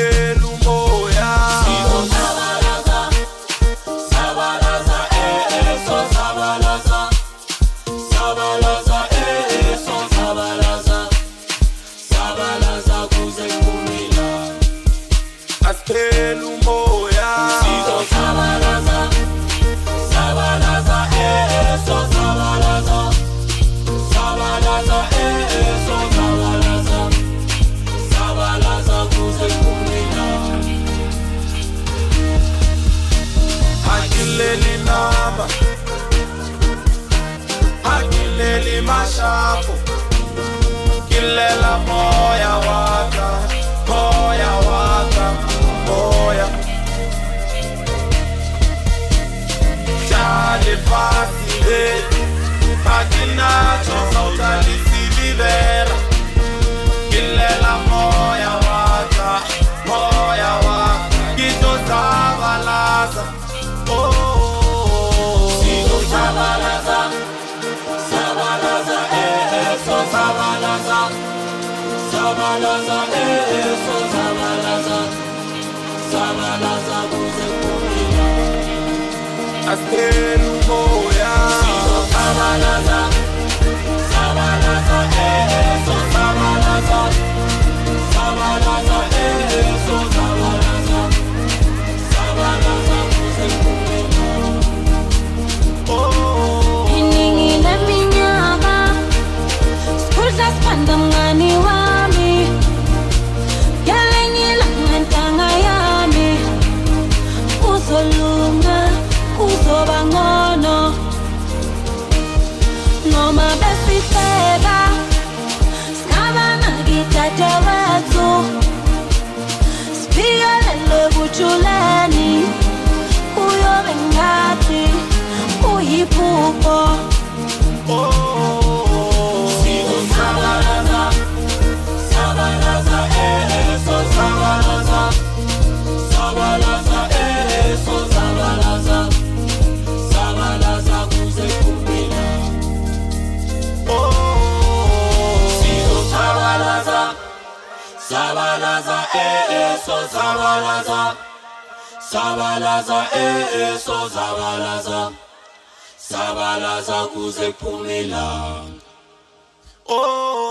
Asiphelele umoya. Sizosabalaza, sabalaza, sozabalaza. Sabalaza, sozabalaza. Sabalaza kuze kumila. Asiphelele umoya. Sizosabalaza, sabalaza, sozabalaza. Sabalaza, sozabalaza. Sabalaza kuze kumila. Akileli namba, akileli mashapo, kilela moya waka, moya waka, moya. Chale fácil, akinacho sautali silivera, kilela moya waka, kito sabalaza. Sabalaza, sabalaza, sozabalaza. Sabalaza, sozabalaza. Sabalaza kuze kumila. Asiphelele umoya. Sabalaza, sabalaza, sozabalaza. Sabalaza, sozabalaza. Sabalaza kuze kumila. Iningi leminyaka sikhudla sipanda mngani wami, ngelinye ilanga ntanga yami kuzolunga, kuzoba ngcono noma besifeka singabanaki dadewethu, siphiyelele bujuleni kuyobe ngathi kuyiphupho. Sabalaza, sabalaza, sozabalaza. Sabalaza, sozabalaza. Sabalaza kuze kumila. Sizosabalaza, sabalaza, sozabalaza. Sabalaza, sozabalaza. Sabalaza kuze kumila. Oh